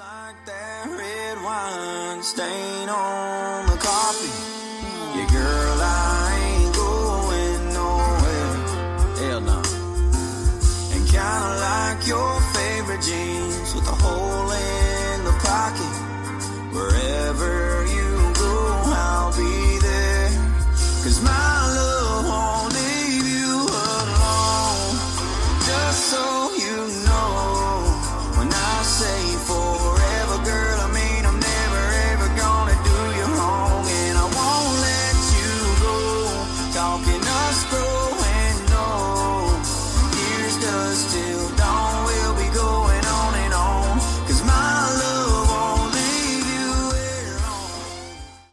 like that red wine stain on the coffee. Yeah, girl, I ain't going nowhere. Hell no. And kinda like your favorite jeans with a hole in the pocket.